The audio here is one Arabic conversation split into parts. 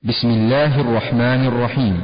بسم الله الرحمن الرحيم.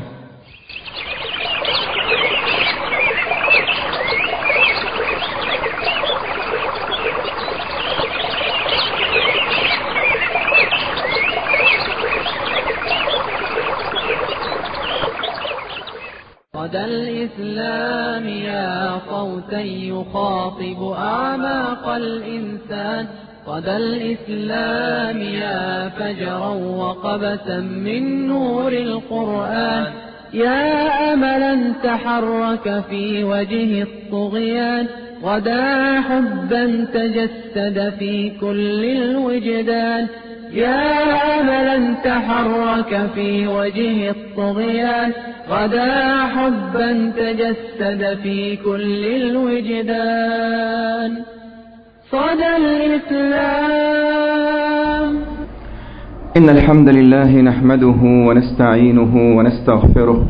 غدا الإسلام يا صوتا يخاطب أعماق الإنسان، غدا الإسلام يا فجرا وقبسا من نور القرآن، يا أملا تحرك في وجه الطغيان، غدا حبا تجسد في كل الوجدان، يا أملا تحرك في وجه الطغيان، غدا حبا تجسد في كل الوجدان. صدى الإسلام. إن الحمد لله نحمده ونستعينه ونستغفره،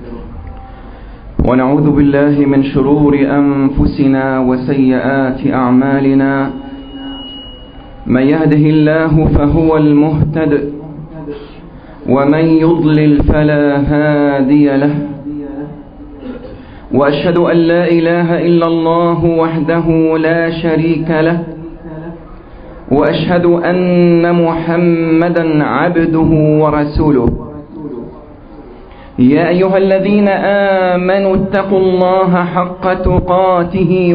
ونعوذ بالله من شرور أنفسنا وسيئات أعمالنا، من يهده الله فهو المهتد، ومن يضلل فلا هادي له، وأشهد أن لا إله إلا الله وحده لا شريك له، وأشهد أن محمدا عبده ورسوله. يا أيها الذين آمنوا اتقوا الله حق تقاته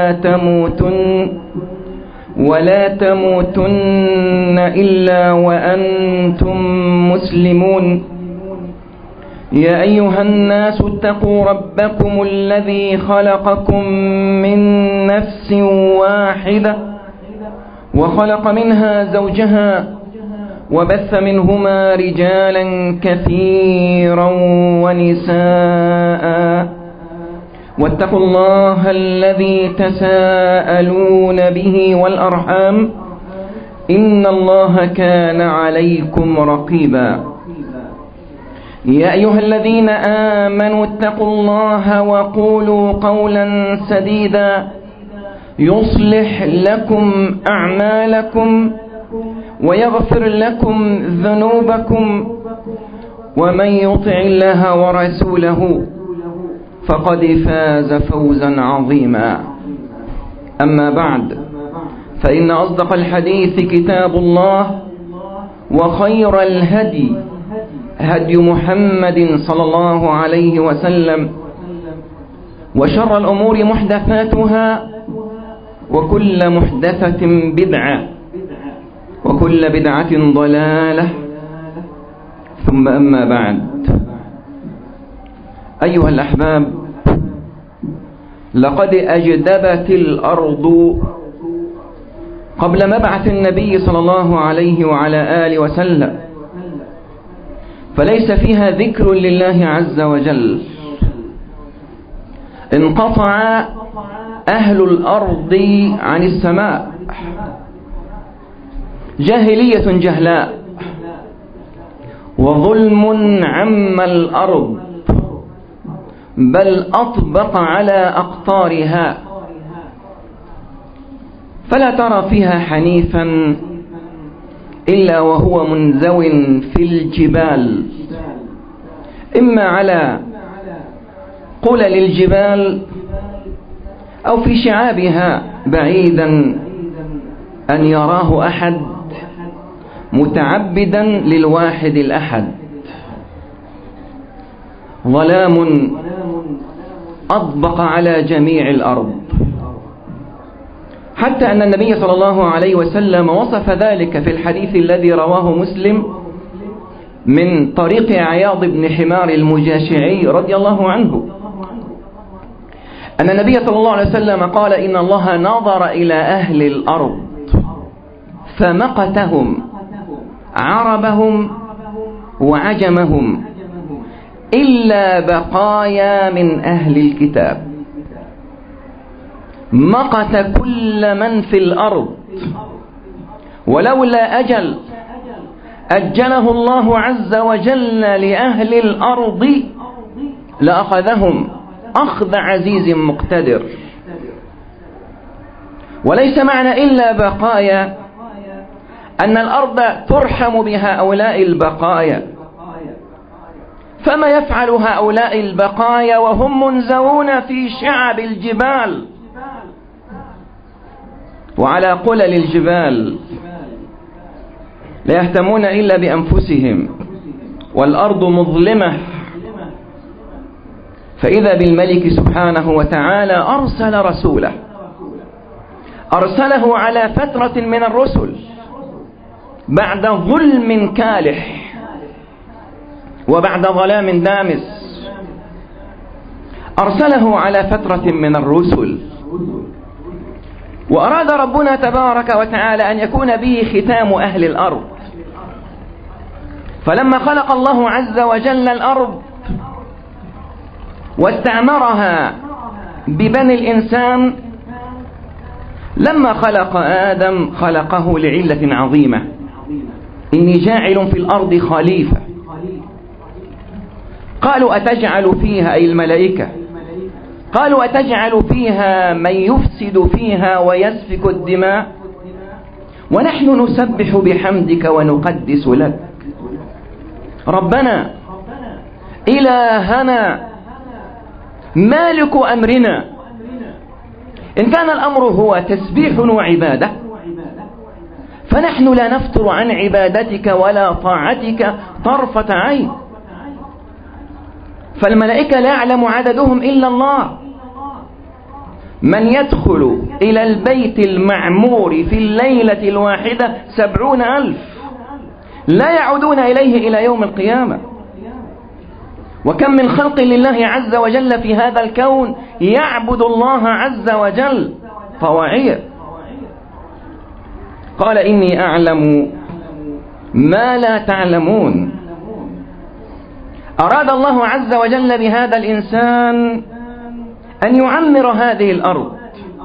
ولا تموتن إلا وأنتم مسلمون. يا أيها الناس اتقوا ربكم الذي خلقكم من نفس واحدة، وخلق منها زوجها، وبث منهما رجالا كثيرا ونساء، واتقوا الله الذي تساءلون به والأرحام، إن الله كان عليكم رقيبا. يا أيها الذين آمنوا اتقوا الله وقولوا قولا سديدا يصلح لكم أعمالكم ويغفر لكم ذنوبكم، ومن يطع الله ورسوله فقد فاز فوزا عظيما. أما بعد، فإن أصدق الحديث كتاب الله، وخير الهدي هدي محمد صلى الله عليه وسلم، وشر الأمور محدثاتها، وكل محدثة بدعة، وكل بدعة ضلالة، ثم أما بعد. أيها الأحباب، لقد أجدبت الأرض قبل مبعث النبي صلى الله عليه وعلى آله وسلم، فليس فيها ذكر لله عز وجل. انقطع أهل الأرض عن السماء، جاهلية جهلاء، وظلم عم الأرض، بل أطبق على أقطارها، فلا ترى فيها حنيفا إلا وهو منزو في الجبال، إما على قلل الجبال أو في شعابها، بعيدا أن يراه أحد، متعبدا للواحد الأحد. ظلام أطبق على جميع الأرض، حتى أن النبي صلى الله عليه وسلم وصف ذلك في الحديث الذي رواه مسلم من طريق عياض بن حمار المجاشعي رضي الله عنه، أن النبي صلى الله عليه وسلم قال: إن الله نظر إلى أهل الأرض فمقتهم، عربهم وعجمهم، إلا بقايا من أهل الكتاب. مقت كل من في الأرض، ولولا أجل أجله الله عز وجل لأهل الأرض لأخذهم أخذ عزيز مقتدر. وليس معنى إلا بقايا أن الأرض ترحم بهؤلاء البقايا، فما يفعل هؤلاء البقايا وهم منزوون في شعب الجبال وعلى قلل الجبال، لا يهتمون إلا بأنفسهم، والأرض مظلمة. فإذا بالملك سبحانه وتعالى أرسل رسوله، أرسله على فترة من الرسل بعد ظلم كالح وبعد ظلام دامس، أرسله على فترة من الرسل، وأراد ربنا تبارك وتعالى أن يكون به ختام أهل الأرض. فلما خلق الله عز وجل الأرض واستعمرها ببني الإنسان، لما خلق آدم خلقه لعلة عظيمة: إني جاعل في الأرض خليفة. قالوا أتجعل فيها، أي الملائكة، قالوا أتجعل فيها من يفسد فيها ويسفك الدماء ونحن نسبح بحمدك ونقدس لك. ربنا إلهنا مالك أمرنا، إن كان الأمر هو تسبيح وعبادة فنحن لا نفتر عن عبادتك ولا طاعتك طرفة عين. فالملائكة لا يعلم عددهم إلا الله. من يدخل إلى البيت المعمور في الليلة الواحدة 70,000 لا يعودون إليه إلى يوم القيامة. وكم من خلق لله عز وجل في هذا الكون يعبد الله عز وجل طواعية. قال إني أعلم ما لا تعلمون. أراد الله عز وجل بهذا الإنسان أن يعمر هذه الأرض،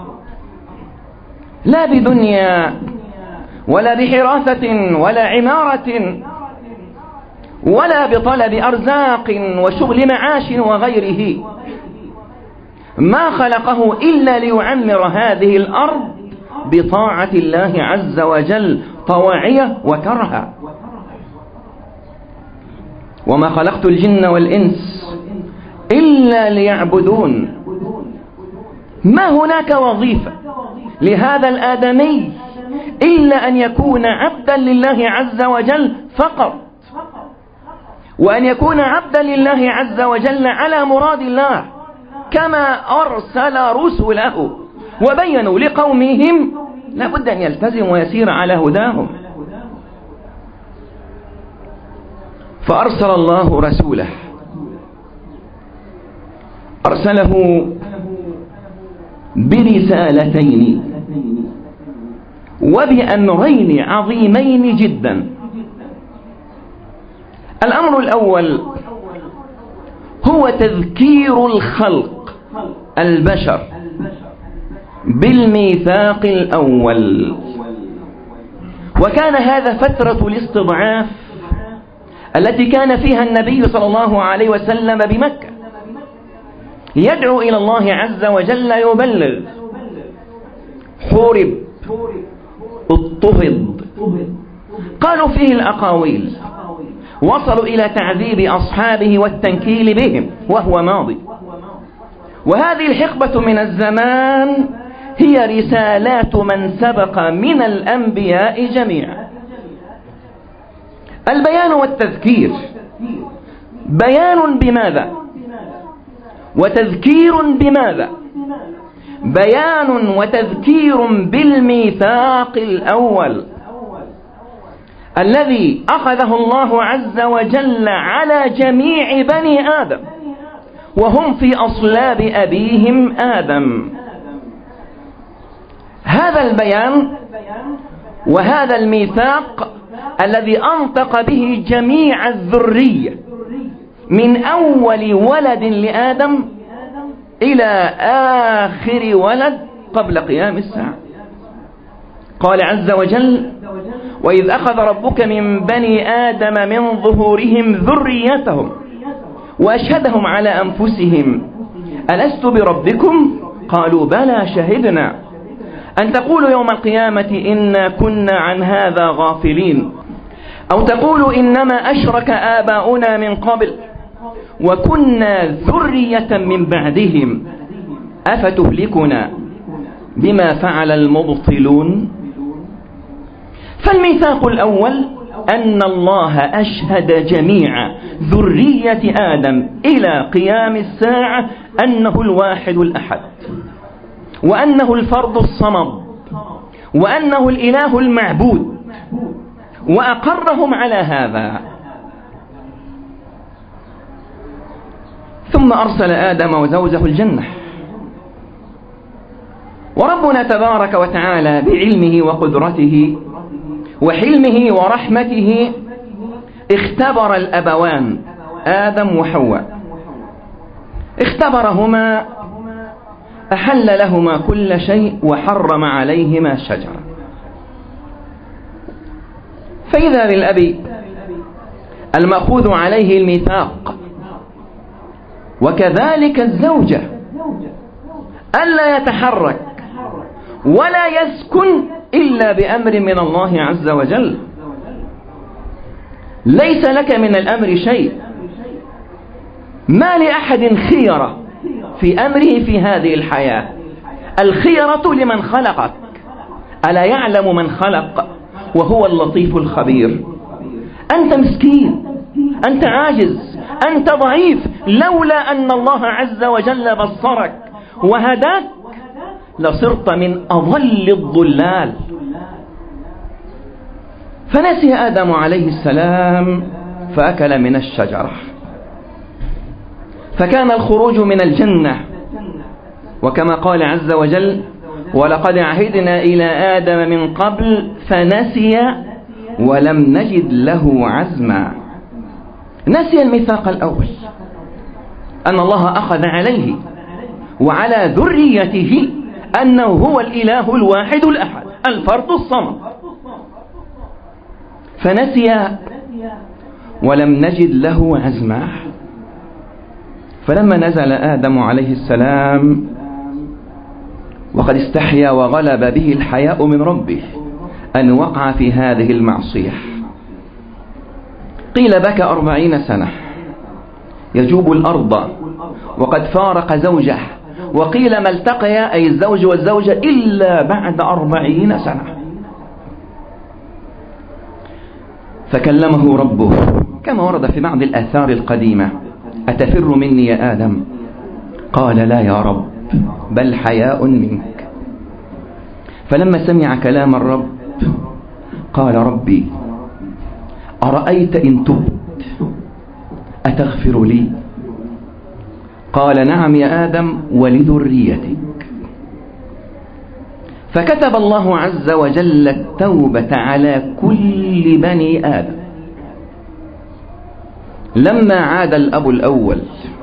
لا بدنيا ولا بحراثة ولا عمارة ولا بطلب أرزاق وشغل معاش وغيره، ما خلقه إلا ليعمر هذه الأرض بطاعة الله عز وجل طواعية وكرها. وما خلقت الجن والإنس إلا ليعبدون. ما هناك وظيفة لهذا الآدمي إلا أن يكون عبدا لله عز وجل فقط، وأن يكون عبدا لله عز وجل على مراد الله، كما أرسل رسله وبينوا لقومهم لا بد أن يلتزم ويسير على هداهم. فأرسل الله رسوله، أرسله برسالتين وبأمرين عظيمين جدا. الأمر الأول هو تذكير الخلق البشر بالميثاق الأول، وكان هذا فترة الاستضعاف التي كان فيها النبي صلى الله عليه وسلم بمكة يدعو إلى الله عز وجل يبلغ. حورب، اضطهد، قالوا فيه الأقاويل، وصلوا إلى تعذيب أصحابه والتنكيل بهم وهو ماضي. وهذه الحقبة من الزمان هي رسالات من سبق من الأنبياء جميعا. البيان والتذكير، بيان بماذا وتذكير بماذا؟ بيان وتذكير بالميثاق الأول الذي أخذه الله عز وجل على جميع بني آدم وهم في أصلاب أبيهم آدم. هذا البيان وهذا الميثاق الذي أنطق به جميع الذرية من أول ولد لآدم إلى آخر ولد قبل قيام الساعة. قال عز وجل: وإذ أخذ ربك من بني آدم من ظهورهم ذريتهم وأشهدهم على أنفسهم ألست بربكم؟ قالوا بلى شهدنا أن تقولوا يوم القيامة إنا كنا عن هذا غافلين، أو تقولوا إنما أشرك آباؤنا من قبل وكنا ذرية من بعدهم أفتهلكنا بما فعل المبطلون. فالميثاق الأول أن الله أشهد جميع ذرية آدم إلى قيام الساعة أنه الواحد الأحد، وأنه الفرد الصمد، وأنه الإله المعبود، وأقرهم على هذا. ثم أرسل آدم وزوجه الجنة، وربنا تبارك وتعالى بعلمه وقدرته وحلمه ورحمته اختبر الأبوان آدم وحواء، اختبرهما، أحل لهما كل شيء وحرم عليهما الشجرة. فإذا بالأب المأخوذ عليه الميثاق، وكذلك الزوجة، ألا يتحرك ولا يسكن إلا بأمر من الله عز وجل. ليس لك من الأمر شيء، ما لأحد خيرة في أمره في هذه الحياة. الخيرة لمن خلقك، ألا يعلم من خلق وهو اللطيف الخبير. أنت مسكين، أنت عاجز، أنت ضعيف، لولا أن الله عز وجل بصرك وهداك لصرت من أضل الضلال. فنسي آدم عليه السلام فأكل من الشجرة، فكان الخروج من الجنة، وكما قال عز وجل: ولقد عهدنا إلى آدم من قبل فنسي ولم نجد له عزما. نسي الميثاق الأول، أن الله أخذ عليه وعلى ذريته أنه هو الإله الواحد الأحد الفرد الصمد، فنسي ولم نجد له عزما. فلما نزل آدم عليه السلام وقد استحيا وغلب به الحياء من ربه أن وقع في هذه المعصية، قيل بكى 40 سنة يجوب الأرض وقد فارق زوجه، وقيل ما التقيا أي الزوج والزوجة إلا بعد 40 سنة. فكلمه ربه كما ورد في بعض الآثار القديمة: أتفر مني يا آدم؟ قال: لا يا رب، بل حياء منك. فلما سمع كلام الرب قال: ربي أرأيت إن تبت أتغفر لي؟ قال: نعم يا آدم، ولذريتك. فكتب الله عز وجل التوبة على كل بني آدم. لما عاد الأب الأول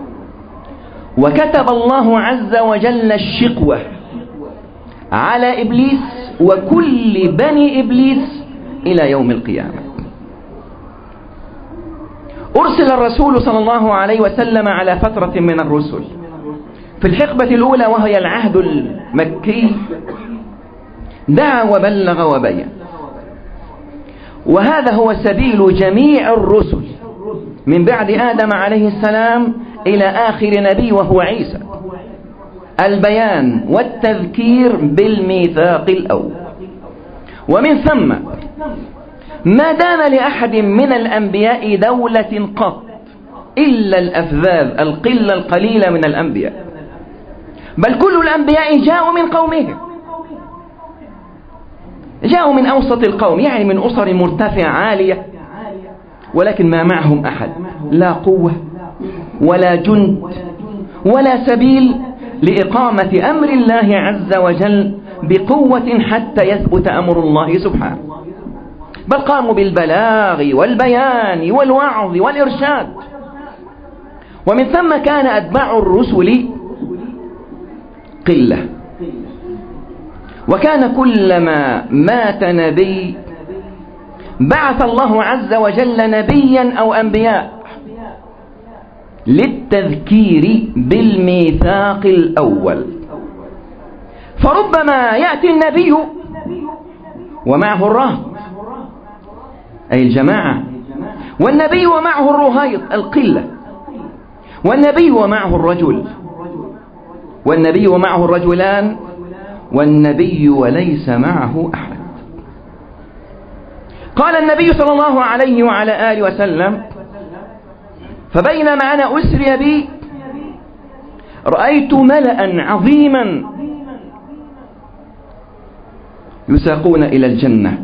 وكتب الله عز وجل الشقوة على إبليس وكل بني إبليس إلى يوم القيامة. أرسل الرسول صلى الله عليه وسلم على فترة من الرسل. في الحقبة الأولى وهي العهد المكي دعا وبلغ وبين، وهذا هو سبيل جميع الرسل من بعد آدم عليه السلام إلى آخر نبي وهو عيسى: البيان والتذكير بالميثاق الأول. ومن ثم ما دان لأحد من الأنبياء دولة قط إلا الأفذاذ، القلة القليلة من الأنبياء، بل كل الأنبياء جاءوا من قومهم، جاءوا من أوسط القوم، يعني من أسر مرتفعة عالية، ولكن ما معهم أحد، لا قوة ولا جند ولا سبيل لإقامة أمر الله عز وجل بقوة حتى يثبت أمر الله سبحانه، بل قاموا بالبلاغ والبيان والوعظ والإرشاد. ومن ثم كان أتباع الرسل قلة، وكان كلما مات نبي بعث الله عز وجل نبيا أو أنبياء للتذكير بالميثاق الأول. فربما يأتي النبي ومعه الرهط أي الجماعة، والنبي ومعه الرهيط القلة، والنبي ومعه الرجل، والنبي ومعه الرجلان، والنبي وليس معه أحد. قال النبي صلى الله عليه وعلى آله وسلم: فبينما أنا أسري بي رأيت ملأ عظيما يساقون إلى الجنة،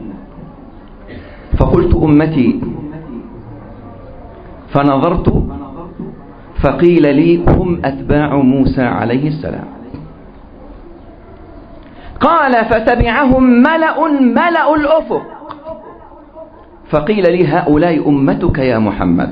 فقلت أمتي، فنظرت فقيل لي: هم أتباع موسى عليه السلام. قال: فتبعهم ملأ الأفق، فقيل لي: هؤلاء أمتك يا محمد.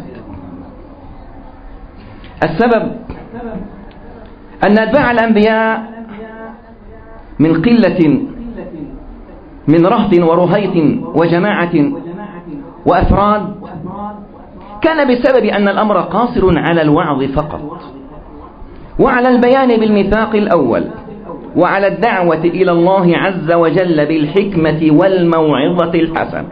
السبب أن أتباع الأنبياء من قلة، من رهط ورهيط وجماعة وأفراد، كان بسبب أن الأمر قاصر على الوعظ فقط، وعلى البيان بالميثاق الأول، وعلى الدعوة إلى الله عز وجل بالحكمة والموعظة الحسنة.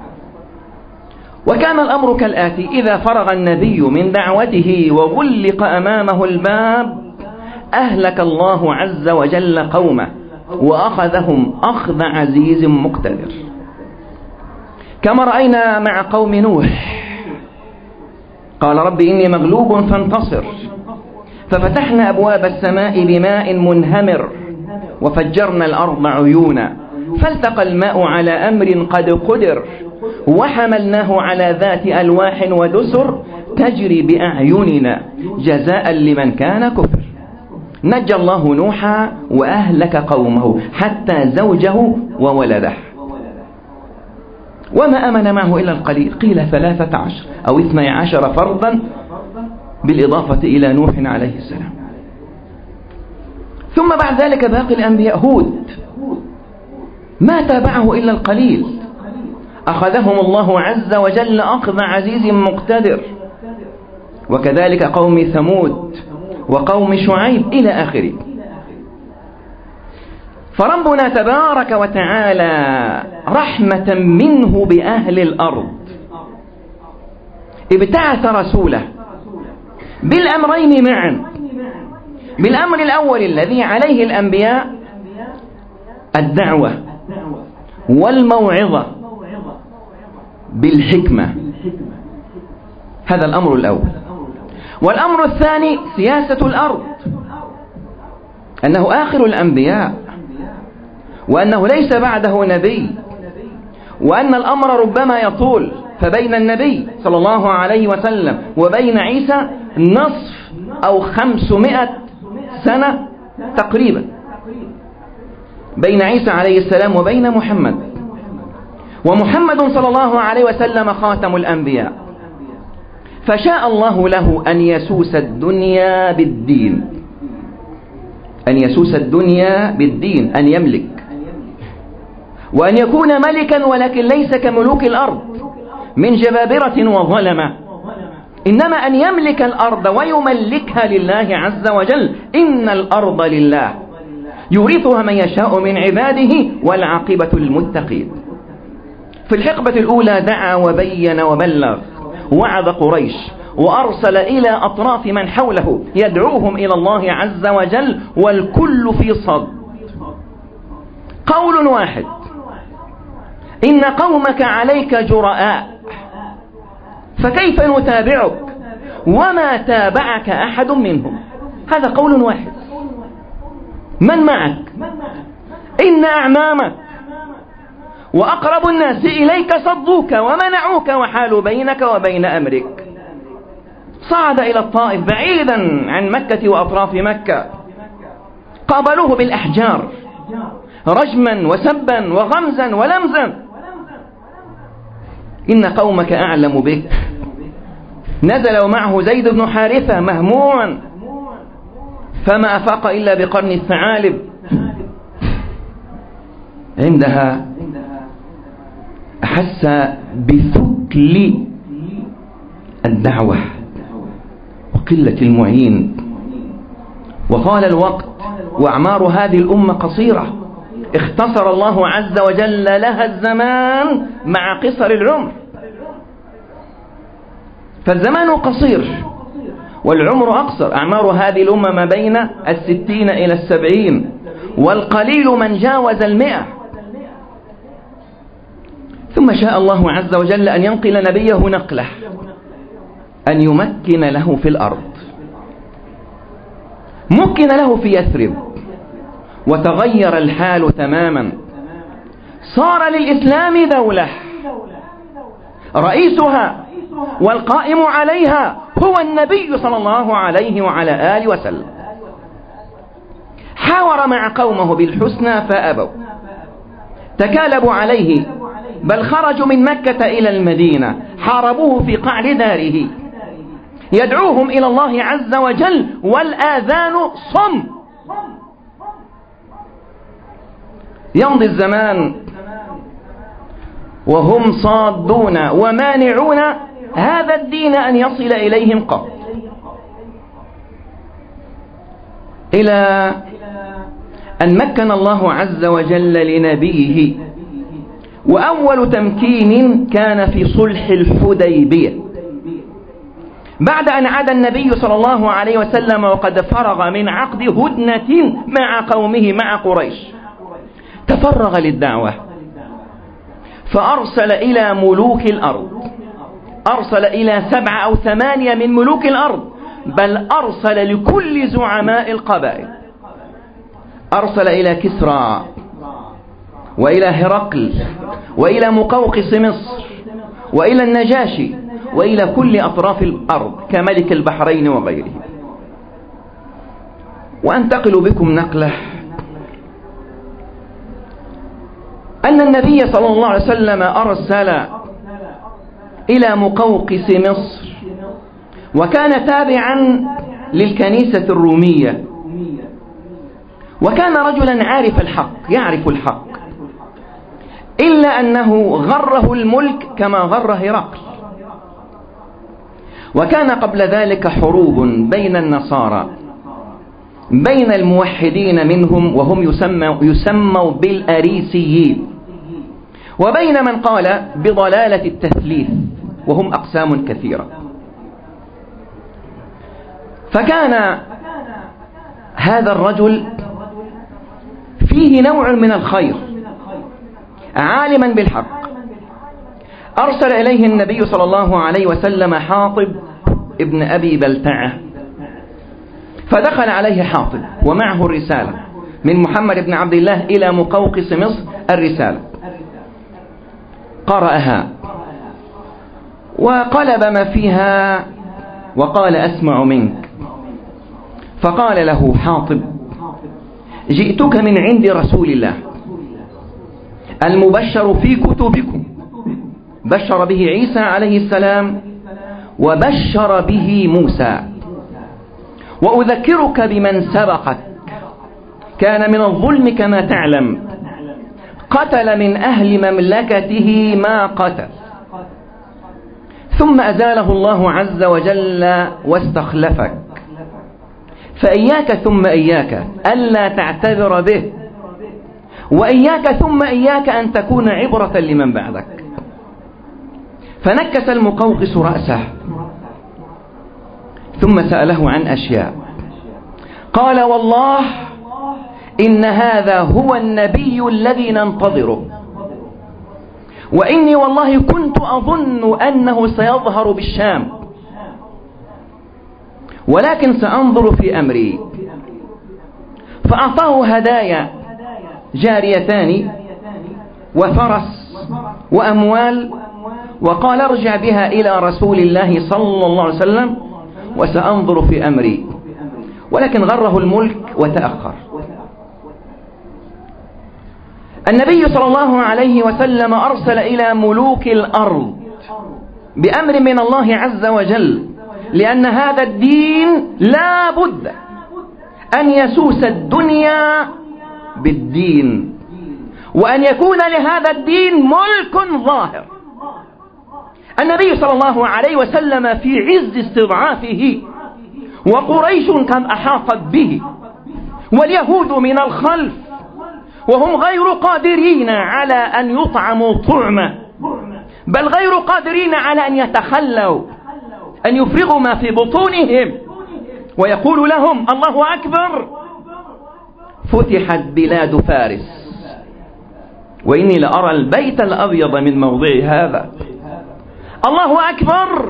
وكان الأمر كالآتي: إذا فرغ النبي من دعوته وغلق أمامه الباب، أهلك الله عز وجل قومه وأخذهم أخذ عزيز مقتدر، كما رأينا مع قوم نوح. قال: رب إني مغلوب فانتصر، ففتحنا أبواب السماء بماء منهمر وفجرنا الأرض عيونا، فالتقى الماء على أمر قد قدر، وحملناه على ذات ألواح ودسر تجري بأعيننا جزاء لمن كان كفر. نجى الله نوحا وأهلك قومه حتى زوجه وولده، وما أمن معه إلا القليل، قيل 13 أو 12 فردا بالإضافة إلى نوح عليه السلام. ثم بعد ذلك باقي الأنبياء. هود ما تابعه إلا القليل، أخذهم الله عز وجل أخذ عزيز مقتدر، وكذلك قوم ثمود وقوم شعيب إلى آخره. فربنا تبارك وتعالى رحمة منه بأهل الأرض ابتعث رسوله بالأمرين معا. بالأمر الأول الذي عليه الأنبياء الدعوة والموعظة بالحكمة، هذا الأمر الأول. والأمر الثاني سياسة الأرض، أنه آخر الأنبياء، وأنه ليس بعده نبي، وأن الأمر ربما يطول، فبين النبي صلى الله عليه وسلم وبين عيسى نصف أو 500 سنة تقريبا، بين عيسى عليه السلام وبين محمد. ومحمد صلى الله عليه وسلم خاتم الأنبياء، فشاء الله له أن يسوس الدنيا بالدين، أن يسوس الدنيا بالدين، أن يملك، وأن يكون ملكا، ولكن ليس كملوك الأرض من جبابرة وظلمة، إنما أن يملك الأرض ويملكها لله عز وجل. إن الأرض لله يورثها من يشاء من عباده والعاقبة للمتقين. في الحقبة الأولى دعا وبين وبلغ، وعظ قريش، وأرسل إلى أطراف من حوله يدعوهم إلى الله عز وجل، والكل في صد. قول واحد: إن قومك عليك جرآء، فكيف نتابعك وما تابعك أحد منهم؟ هذا قول واحد. من معك؟ إن أعمامك وأقرب الناس إليك صدوك ومنعوك وحالوا بينك وبين أمرك. صعد إلى الطائف بعيدا عن مكة وأطراف مكة، قابلوه بالأحجار رجما وسبا وغمزا ولمزا. إن قومك أعلم بك. نزل معه زيد بن حارثة مهموما، فما أفاق إلا بقرن الثعالب. عندها أحس بثقل الدعوة وقلة المعين، وطال الوقت، وأعمار هذه الأمة قصيرة، اختصر الله عز وجل لها الزمان مع قصر العمر، فالزمان قصير والعمر أقصر، أعمار هذه الأمة ما بين 60 إلى 70، والقليل من جاوز 100. ثم شاء الله عز وجل أن ينقل نبيه نقله، أن يمكن له في الأرض. مكن له في يثرب، وتغير الحال تماما. صار للإسلام دولة رئيسها والقائم عليها هو النبي صلى الله عليه وعلى آله وسلم. حاور مع قومه بالحسنى فأبوا، تكالبوا عليه، بل خرجوا من مكة إلى المدينة، حاربوه في قعر داره، يدعوهم إلى الله عز وجل والآذان صم. يمضي الزمان وهم صادون ومانعون هذا الدين أن يصل إليهم قط، إلى أن مكن الله عز وجل لنبيه. وأول تمكين كان في صلح الحديبية، بعد أن عاد النبي صلى الله عليه وسلم وقد فرغ من عقد هدنة مع قومه مع قريش، تفرغ للدعوة، فأرسل إلى ملوك الأرض، أرسل إلى 7 أو 8 من ملوك الأرض، بل أرسل لكل زعماء القبائل. أرسل إلى كسرى وإلى هرقل وإلى مقوقس مصر وإلى النجاشي وإلى كل أطراف الأرض كملك البحرين وغيره. وأنتقل بكم نقلة أن النبي صلى الله عليه وسلم أرسل إلى مقوقس مصر، وكان تابعا للكنيسة الرومية، وكان رجلا عارف الحق، يعرف الحق، إلا أنه غره الملك كما غر هرقل. وكان قبل ذلك حروب بين النصارى، بين الموحدين منهم وهم يسموا بالأريسيين، وبين من قال بضلالة التثليث، وهم أقسام كثيرة. فكان هذا الرجل فيه نوع من الخير، عالما بالحق. أرسل إليه النبي صلى الله عليه وسلم حاطب ابن أبي بلتعة، فدخل عليه حاطب ومعه الرسالة من محمد بن عبد الله إلى مقوقس مصر. الرسالة قرأها وقلب ما فيها وقال: أسمع منك. فقال له حاطب: جئتك من عند رسول الله المبشر في كتبكم، بشر به عيسى عليه السلام وبشر به موسى، وأذكرك بمن سبقك، كان من الظلم كما تعلم، قتل من أهل مملكته ما قتل، ثم أزاله الله عز وجل واستخلفك، فإياك ثم إياك ألا تعتذر به، وإياك ثم إياك أن تكون عبرة لمن بعدك. فنكس المقوقس رأسه ثم سأله عن أشياء، قال: والله إن هذا هو النبي الذي ننتظره، وإني والله كنت أظن أنه سيظهر بالشام، ولكن سأنظر في أمري. فأعطاه هدايا، جاريتان وفرس وأموال، وقال: ارجع بها إلى رسول الله صلى الله عليه وسلم وسأنظر في أمري. ولكن غره الملك وتأخر. النبي صلى الله عليه وسلم أرسل إلى ملوك الأرض بأمر من الله عز وجل، لأن هذا الدين لا بد أن يسوس الدنيا بالدين، وأن يكون لهذا الدين ملك ظاهر. النبي صلى الله عليه وسلم في عز استضعافه، وقريش قد أحاطت به، واليهود من الخلف، وهم غير قادرين على أن يطعموا طعمة، بل غير قادرين على أن يتخلوا، أن يفرغوا ما في بطونهم ويقول لهم الله أكبر: فتحت بلاد فارس، وإني لأرى البيت الأبيض من موضع هذا. الله أكبر،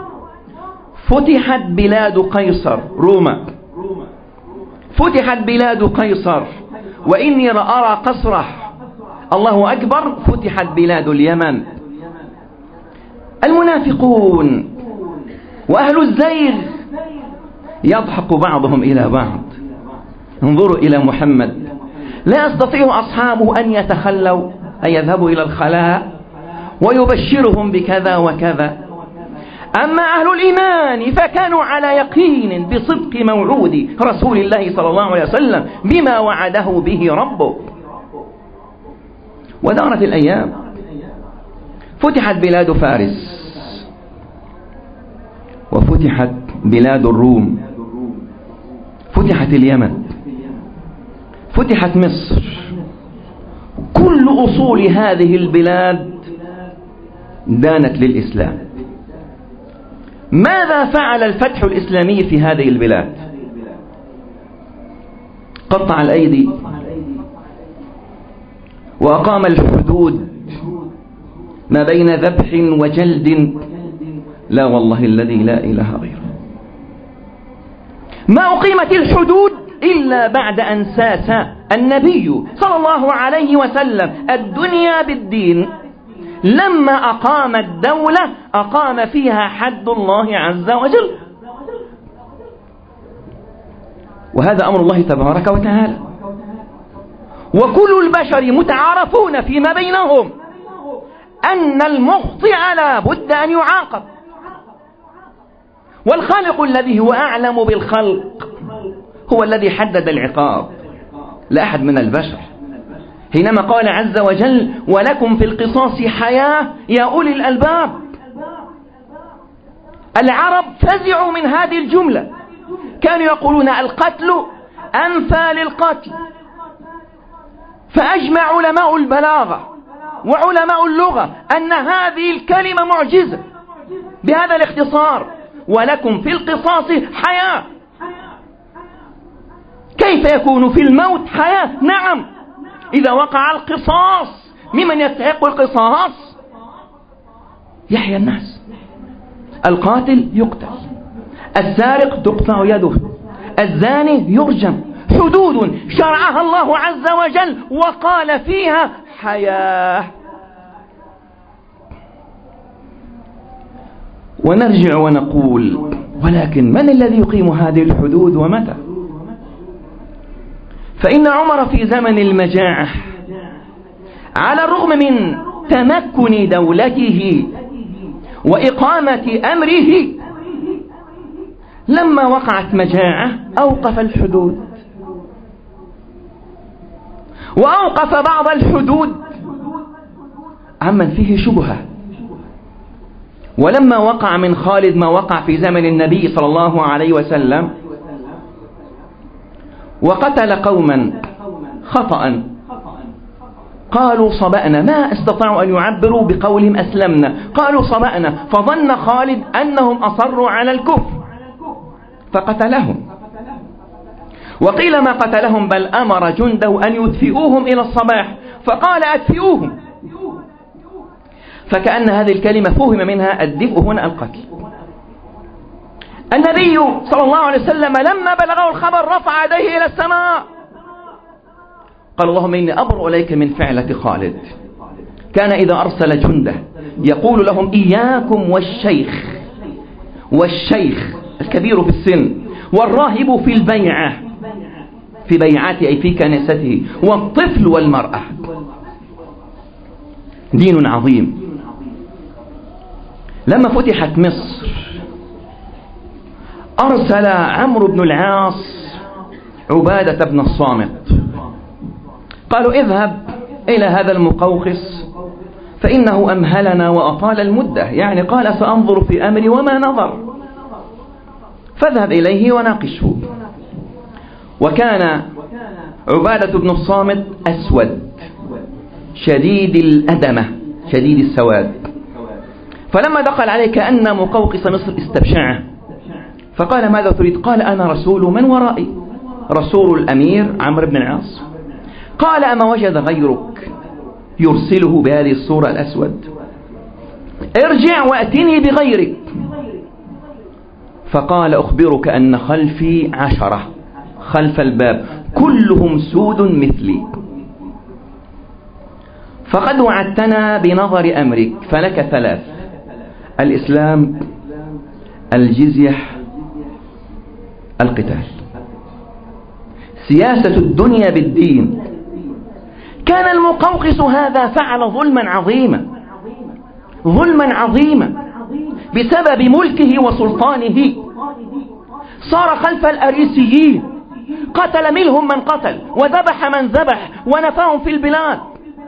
فتحت بلاد قيصر، روما، فتحت بلاد قيصر، وإني لأرى قصره. الله أكبر، فتحت بلاد اليمن. المنافقون وأهل الزيغ يضحك بعضهم إلى بعض. انظروا إلى محمد، لا يستطيع أصحابه أن يتخلوا، أن يذهبوا إلى الخلاء ويبشرهم بكذا وكذا. أما أهل الإيمان فكانوا على يقين بصدق موعود رسول الله صلى الله عليه وسلم بما وعده به ربه. ودارت الأيام، فتحت بلاد فارس، وفتحت بلاد الروم، فتحت اليمن، فتحت مصر. كل أصول هذه البلاد دانت للإسلام. ماذا فعل الفتح الإسلامي في هذه البلاد؟ قطع الأيدي، وأقام الحدود ما بين ذبح وجلد، لا والله الذي لا إله غيره. ما أقيمت الحدود إلا بعد أن ساس النبي صلى الله عليه وسلم الدنيا بالدين. لما أقام الدولة أقام فيها حد الله عز وجل، وهذا أمر الله تبارك وتعالى. وكل البشر متعارفون فيما بينهم أن المخطئ لا بد أن يعاقب، والخالق الذي هو أعلم بالخلق هو الذي حدد العقاب، لا أحد من البشر. حينما قال عز وجل: ولكم في القصاص حياة يا أولي الألباب، العرب فزعوا من هذه الجملة، كانوا يقولون القتل أنفى للقتل. فأجمع علماء البلاغة وعلماء اللغة أن هذه الكلمة معجزة بهذا الاختصار: ولكم في القصاص حياة. كيف يكون في الموت حياة؟ نعم، إذا وقع القصاص ممن يستحق القصاص يحيى الناس. القاتل يقتل، السارق تقطع يده، الزاني يرجم. حدود شرعها الله عز وجل وقال فيها حياة. ونرجع ونقول: ولكن من الذي يقيم هذه الحدود ومتى؟ فإن عمر في زمن المجاعة على الرغم من تمكن دولته وإقامة أمره، لما وقعت مجاعة أوقف الحدود، وأوقف بعض الحدود عمن فيه شبهة. ولما وقع من خالد ما وقع في زمن النبي صلى الله عليه وسلم، وقتل قوما خطأ، قالوا صبأنا، ما استطاعوا أن يعبروا بقولهم أسلمنا، قالوا صبأنا، فظن خالد أنهم أصروا على الكفر فقتلهم. وقيل ما قتلهم بل أمر جنده أن يدفئوهم إلى الصباح، فقال أدفئوهم، فكأن هذه الكلمة فهم منها الدفء هنا القتل. النبي صلى الله عليه وسلم لما بلغه الخبر رفع يديه إلى السماء، قال: اللهم إني أبرأ إليك من فعلة خالد. كان إذا أرسل جنده يقول لهم: إياكم والشيخ الكبير في السن، والراهب في البيعة، في بيعته أي في كنيسته، والطفل والمرأة. دين عظيم. لما فتحت مصر أرسل عمرو بن العاص عبادة بن الصامت، قالوا: اذهب إلى هذا المقوقس فإنه أمهلنا وأطال المدة، يعني قال: سأنظر في أمري وما نظر، فاذهب إليه وناقشه. وكان عبادة بن الصامت أسود شديد الأدمة شديد السواد، فلما دخل عليه كأن مقوقس مصر استبشعه، فقال: ماذا تريد؟ قال: أنا رسول من ورائي، رسول الأمير عمرو بن العاص. قال: أما وجد غيرك يرسله بهذه الصورة الأسود؟ ارجع وأتني بغيرك. فقال: أخبرك أن خلفي 10 خلف الباب كلهم سود مثلي، فقد وعدتنا بنظر أمرك، فلك 3: الإسلام، الجزية، القتال. سياسة الدنيا بالدين. كان المقوقس هذا فعل ظلما عظيما بسبب ملكه وسلطانه. صار خلف الأريسيين، قتل منهم من قتل وذبح من ذبح ونفاهم في البلاد،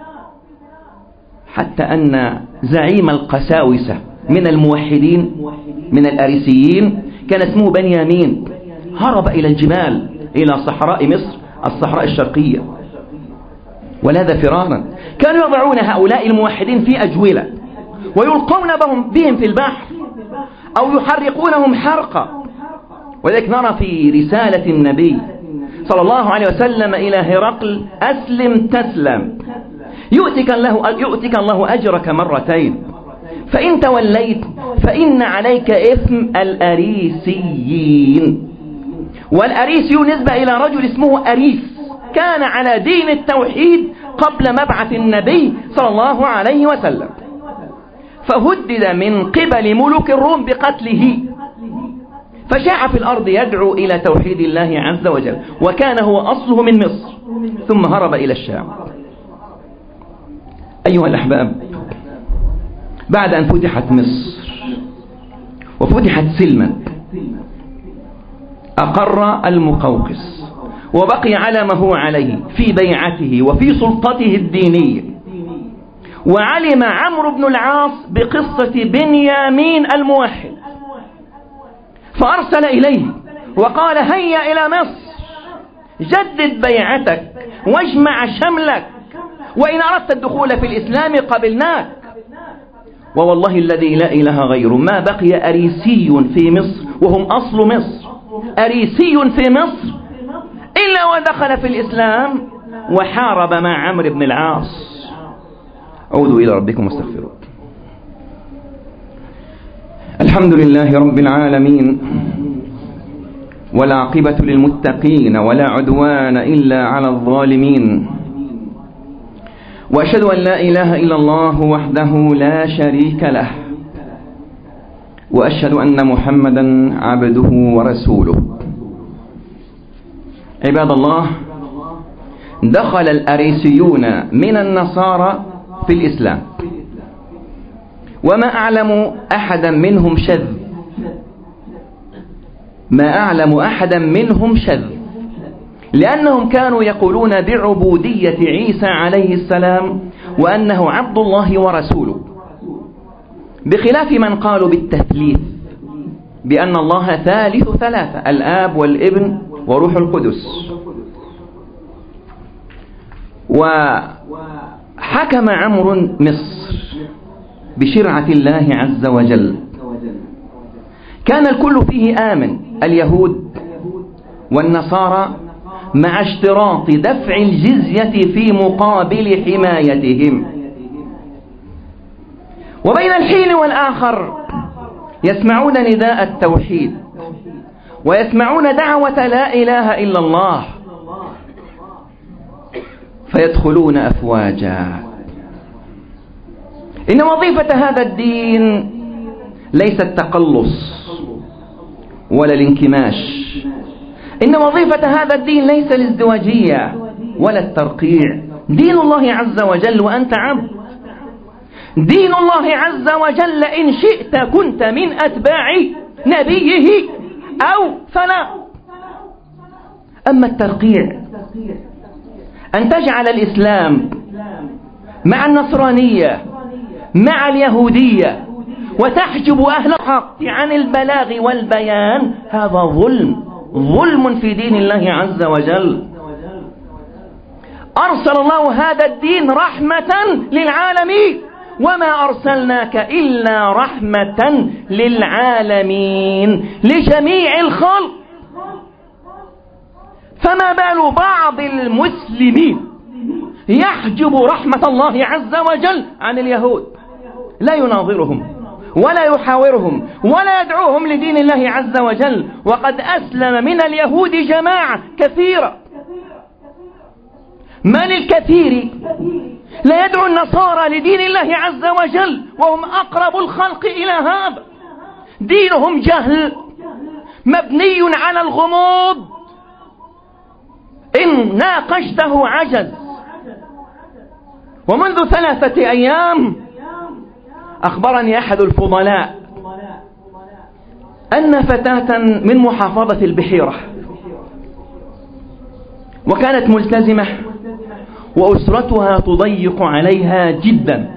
حتى أن زعيم القساوسة من الموحدين من الأريسيين كان اسمه بنيامين، هرب إلى الجبال إلى صحراء مصر، الصحراء الشرقية، ولاذ فرارا. كانوا يضعون هؤلاء الموحدين في أجولة ويلقون بهم في البحر أو يحرقونهم حرقا. ولذلك نرى في رسالة النبي صلى الله عليه وسلم إلى هرقل: أسلم تسلم، يؤتك الله أجرك 2، فإن توليت فإن عليك إثم الأريسيين. والأريسي نسبة إلى رجل اسمه أريس، كان على دين التوحيد قبل مبعث النبي صلى الله عليه وسلم، فهدد من قبل ملوك الروم بقتله، فشاع في الأرض يدعو إلى توحيد الله عز وجل، وكان هو أصله من مصر ثم هرب إلى الشام. أيها الأحباب، بعد أن فتحت مصر وفتحت سلما، أقر المقوقس وبقي على ما هو عليه في بيعته وفي سلطته الدينية. وعلم عمرو بن العاص بقصة بنيامين الموحد، فأرسل إليه وقال: هيا إلى مصر، جدد بيعتك واجمع شملك، وإن أردت الدخول في الإسلام قبلناك. ووالله الذي لا إله غيره ما بقي أريسي في مصر، وهم أصل مصر، أريسي في مصر إلا ودخل في الإسلام وحارب مع عمرو بن العاص. عودوا إلى ربكم واستغفروا. الحمد لله رب العالمين، والعاقبة للمتقين، ولا عدوان إلا على الظالمين، وأشهد أن لا إله إلا الله وحده لا شريك له، وأشهد أن محمدا عبده ورسوله. عباد الله، دخل الأريسيون من النصارى في الإسلام، وما أعلم أحدا منهم شذ، ما أعلم أحدا منهم شذ، لأنهم كانوا يقولون بعبودية عيسى عليه السلام وأنه عبد الله ورسوله، بخلاف من قالوا بالتثليث، بأن الله ثالث ثلاثة، الآب والابن وروح القدس. وحكم عمرو مصر بشرعة الله عز وجل، كان الكل فيه آمن، اليهود والنصارى، مع اشتراط دفع الجزية في مقابل حمايتهم. وبين الحين والآخر يسمعون نداء التوحيد ويسمعون دعوة لا إله إلا الله، فيدخلون أفواجا. إن وظيفة هذا الدين ليس التقلص ولا الانكماش، إن وظيفة هذا الدين ليس الازدواجية ولا الترقيع. دين الله عز وجل وأنت عبد، دين الله عز وجل إن شئت كنت من أتباع نبيه أو فلا. أما الترقيع، أن تجعل الإسلام مع النصرانية مع اليهودية وتحجب أهل الحق عن البلاغ والبيان، هذا ظلم في دين الله عز وجل. أرسل الله هذا الدين رحمة للعالمين، وما أرسلناك إلا رحمة للعالمين، لجميع الخلق. فما بال بعض المسلمين يحجب رحمة الله عز وجل عن اليهود، لا يناظرهم ولا يحاورهم ولا يدعوهم لدين الله عز وجل، وقد أسلم من اليهود جماعة كثيرة. من الكثير لا يدعو النصارى لدين الله عز وجل وهم أقرب الخلق إلى هذا. دينهم جهل مبني على الغموض، إن ناقشته عجز. ومنذ 3 أيام أخبرني أحد الفضلاء أن فتاة من محافظة البحيرة، وكانت ملتزمة وأسرتها تضيق عليها جدا،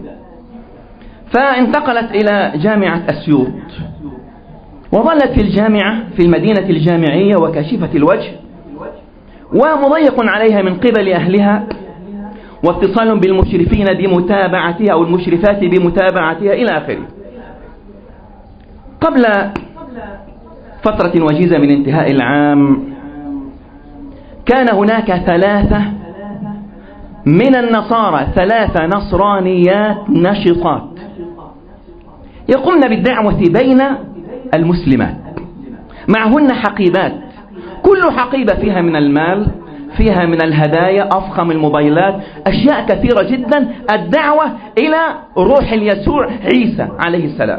فانتقلت إلى جامعة أسيوط، وظلت في الجامعة في المدينة الجامعية وكاشفة الوجه، ومضيق عليها من قبل أهلها، واتصال بالمشرفين بمتابعتها أو المشرفات بمتابعتها إلى آخره. قبل فترة وجيزة من انتهاء العام كان هناك 3 من النصارى، 3 نصرانيات نشطات يقومن بالدعوة بين المسلمات، معهن حقيبات، كل حقيبة فيها من المال، فيها من الهدايا، أفخم الموبايلات، أشياء كثيرة جدا، الدعوة إلى روح يسوع عيسى عليه السلام.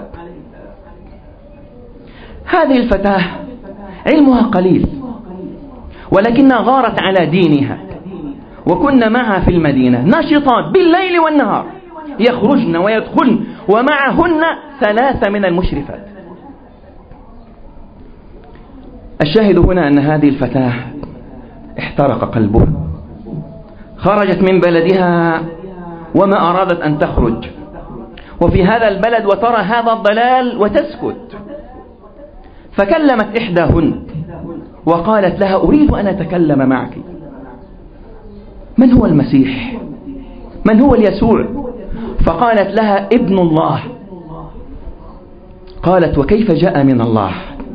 هذه الفتاة علمها قليل ولكنها غارت على دينها، وكنا معها في المدينة نشطات بالليل والنهار، يخرجن ويدخلن، ومعهن 3 من المشرفات. الشاهد هنا أن هذه الفتاة احترق قلبها، خرجت من بلدها وما أرادت أن تخرج، وفي هذا البلد وترى هذا الضلال وتسكت. فكلمت إحداهن وقالت لها: أريد أن أتكلم معك. من هو المسيح؟ من هو اليسوع؟ فقالت لها: ابن الله. قالت: وكيف جاء من الله؟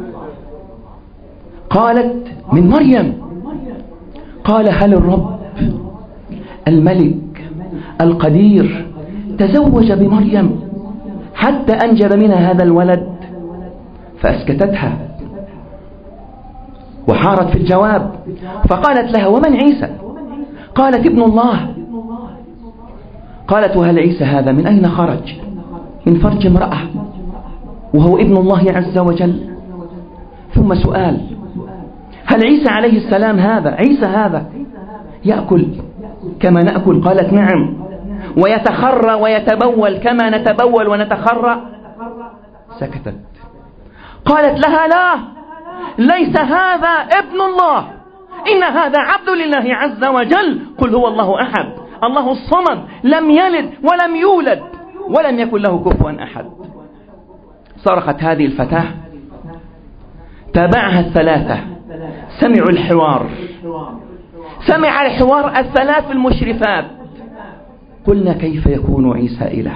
قالت: من مريم. قال: هل الرب الملك القدير تزوج بمريم حتى أنجب منها هذا الولد؟ فأسكتتها وحارت في الجواب، فقالت لها: ومن عيسى؟ قالت: ابن الله. قالت: وهل عيسى هذا من أين خرج؟ من فرج امرأة، وهو ابن الله عز وجل. ثم سؤال: هل عيسى عليه السلام هذا، عيسى هذا يأكل كما نأكل؟ قالت: نعم. ويتخرى ويتبول كما نتبول ونتخرى؟ سكتت. قالت لها: لا، ليس هذا ابن الله، إن هذا عبد لله عز وجل. قل هو الله أحد، الله الصمد، لم يلد ولم يولد ولم يكن له كفوا أحد. صرخت هذه الفتاة، تابعها 3، سمعوا الحوار، سمع الحوار 3 المشرفات. قلنا: كيف يكون عيسى إله؟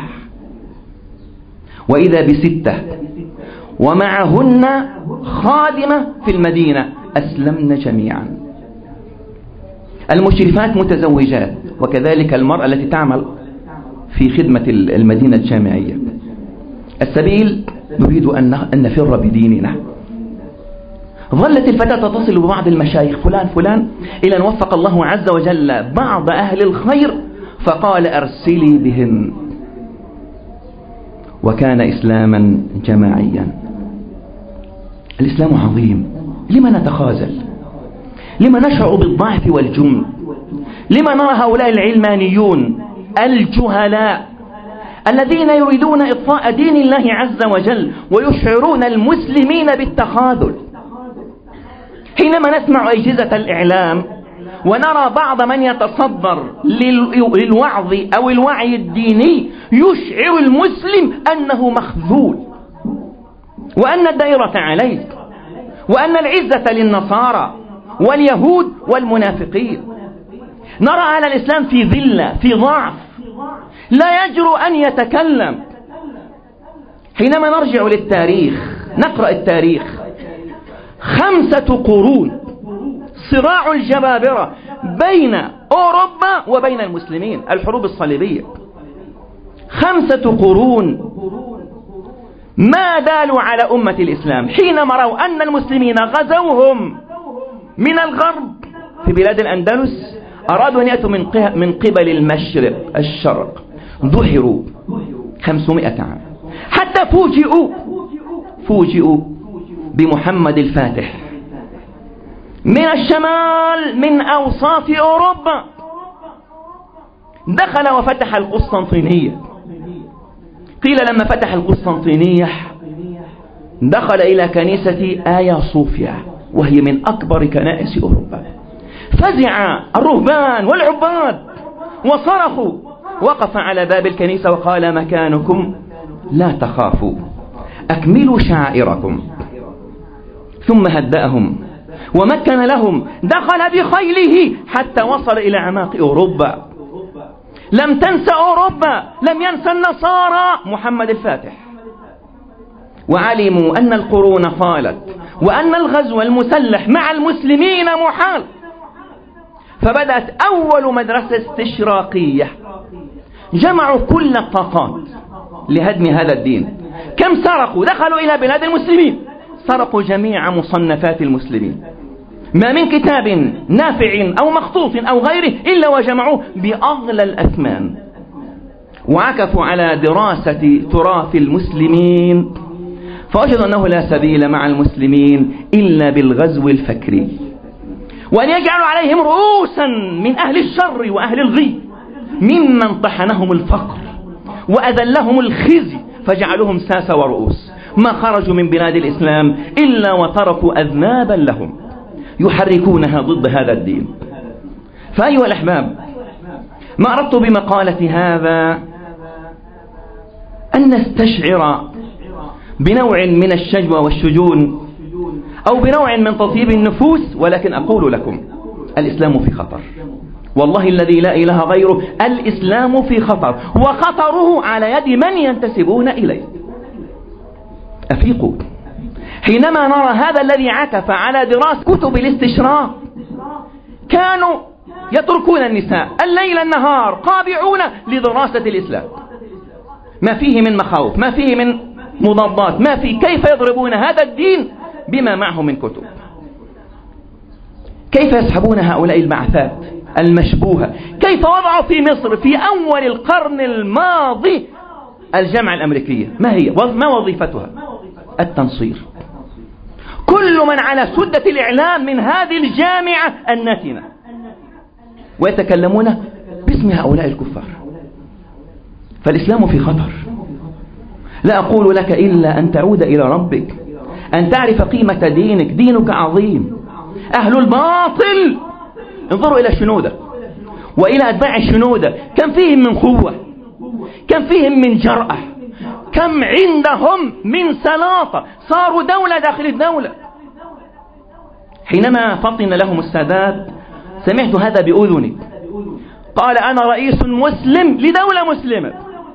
وإذا ب6 ومعهن خادمة في المدينة أسلمن جميعا. المشرفات متزوجات، وكذلك المرأة التي تعمل في خدمة المدينة الجامعية. السبيل نريد أن نفر بديننا. ظلت الفتاة تتصل ببعض المشايخ، فلان فلان، إلى أن وفق الله عز وجل بعض أهل الخير فقال: أرسلي بهن. وكان إسلاما جماعيا. الإسلام عظيم. لما نتخاذل؟ لما نشعر بالضعف والجمل؟ لما نرى هؤلاء العلمانيون الجهلاء الذين يريدون إطفاء دين الله عز وجل ويشعرون المسلمين بالتخاذل؟ حينما نسمع أجهزة الإعلام ونرى بعض من يتصدر للوعظ أو الوعي الديني يشعر المسلم أنه مخذول، وأن الدائرة عليه، وأن العزة للنصارى واليهود والمنافقين. نرى على الإسلام في ذلة، في ضعف. لا يجرؤ أن يتكلم. حينما نرجع للتاريخ نقرأ التاريخ، 5 قرون صراع الجبابرة بين أوروبا وبين المسلمين، الحروب الصليبية، 5 قرون ما دالوا على أمة الإسلام. حينما رأوا أن المسلمين غزوهم من الغرب في بلاد الأندلس أرادوا أن يأتوا من قبل المشرق الشرق، ظهروا 500 عام حتى فوجئوا بمحمد الفاتح من الشمال من أوساط أوروبا، دخل وفتح القسطنطينية. قيل لما فتح القسطنطينية دخل إلى كنيسة آيا صوفيا وهي من أكبر كنائس أوروبا، فزع الرهبان والعباد وصرخوا، وقف على باب الكنيسة وقال: مكانكم لا تخافوا، أكملوا شعائركم. ثم هدأهم ومكن لهم، دخل بخيله حتى وصل إلى أعماق أوروبا. لم تنسى أوروبا، لم ينسى النصارى محمد الفاتح، وعلموا أن القرون طالت وأن الغزو المسلح مع المسلمين محال. فبدأت أول مدرسة استشراقية، جمعوا كل الطاقات لهدم هذا الدين. كم سرقوا؟ دخلوا إلى بلاد المسلمين، سرقوا جميع مصنفات المسلمين، ما من كتاب نافع أو مخطوط أو غيره إلا وجمعوه بأغلى الأثمان، وعكفوا على دراسة تراث المسلمين، فوجدوا أنه لا سبيل مع المسلمين إلا بالغزو الفكري، وأن يجعلوا عليهم رؤوسا من أهل الشر وأهل الغي، ممن طحنهم الفقر وأذلهم الخزي فجعلوهم ساسة ورؤوس. ما خرجوا من بلاد الإسلام إلا وتركوا أذنابا لهم يحركونها ضد هذا الدين. فأيها الأحباب، ما أردت بمقالة هذا أن نستشعر بنوع من الشجوة والشجون أو بنوع من تطيب النفوس، ولكن أقول لكم الإسلام في خطر، والله الذي لا إله غيره، الإسلام في خطر، وخطره على يد من ينتسبون إليه. أفيقوا حينما نرى هذا الذي عكف على دراسة كتب الاستشراق. كانوا يتركون النساء الليل النهار قابعون لدراسة الإسلام، ما فيه من مخاوف، ما فيه من مضادات، ما فيه كيف يضربون هذا الدين بما معه من كتب، كيف يسحبون هؤلاء البعثات المشبوهة، كيف وضعوا في مصر في أول القرن الماضي الجامعة الأمريكية. ما وظيفتها؟ التنصير. كل من على سدة الإعلام من هذه الجامعة النتنة، ويتكلمون باسم هؤلاء الكفار. فالإسلام في خطر. لا أقول لك إلا أن تعود إلى ربك، أن تعرف قيمة دينك. دينك عظيم. أهل الباطل انظروا إلى الشنودة وإلى أتباع الشنودة، كم فيهم من قوة، كم فيهم من جرأة، كم عندهم من سلاطة، صاروا دولة داخل الدولة. حينما فطن لهم السادات سمعت هذا بأذني، قال: أنا رئيس مسلم لدولة مسلمة،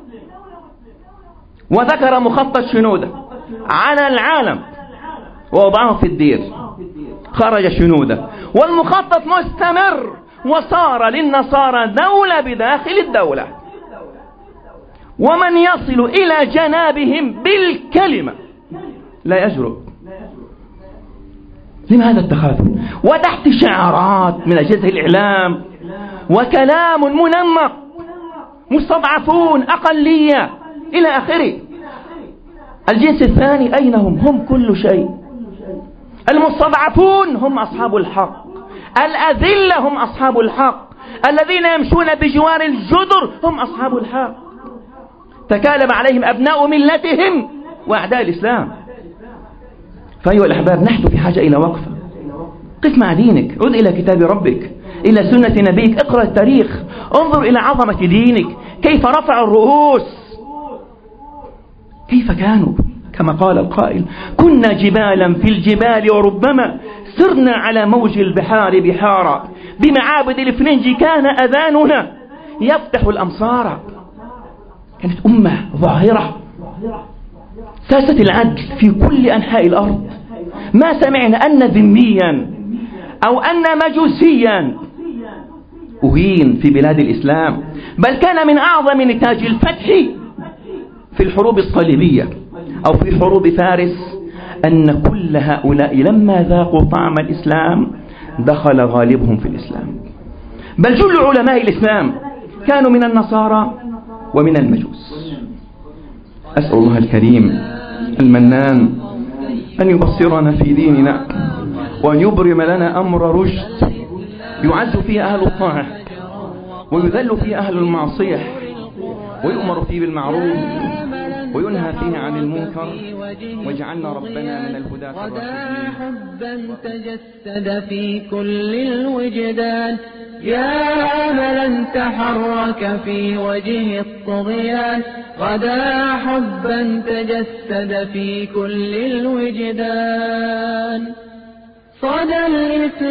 وذكر مخطط شنودة على العالم ووضعه في الدير. خرج شنودة والمخطط مستمر، وصار للنصارى دولة بداخل الدولة، ومن يصل إلى جنابهم بالكلمة لا يجرؤ. لماذا التخاذل؟ وتحت شعارات من أجهزة الإعلام وكلام منمق، مستضعفون، أقلية، إلى آخره. الجنس الثاني أين هم كل شيء. المستضعفون هم أصحاب الحق، الأذلة هم أصحاب الحق، الذين يمشون بجوار الجدر هم أصحاب الحق. تكالب عليهم أبناء ملتهم وأعداء الإسلام. فأيها الأحباب، نحن في حاجة إلى وقفة. قف مع دينك، عد إلى كتاب ربك، إلى سنة نبيك، اقرأ التاريخ، انظر إلى عظمة دينك، كيف رفع الرؤوس، كيف كانوا. كما قال القائل: كنا جبالا في الجبال وربما سرنا على موج البحار بحارا، بمعابد الفرنج كان أذاننا يفتح الأمصار. كانت أمة ظاهرة، ساسة العدل في كل أنحاء الأرض. ما سمعنا أن ذميا أو أن مجوسيا أهين في بلاد الإسلام، بل كان من أعظم نتاج الفتح في الحروب الصليبية أو في حروب فارس أن كل هؤلاء لما ذاقوا طعم الإسلام دخل غالبهم في الإسلام، بل جل علماء الإسلام كانوا من النصارى ومن المجوس. أسأل الله الكريم المنان أن يبصرنا في ديننا وأن يبرم لنا أمر رشد يعز فيه أهل الطاعة ويذل فيه أهل المعصية ويؤمر فيه بالمعروف وينهى فيه عن المنكر، واجعلنا ربنا من الهداة الراشدين. حبا تجسد في كل الوجدان، يا أملا تحرك في وجه الطغيان، غدا حبا تجسد في كل الوجدان. صدى الإسلام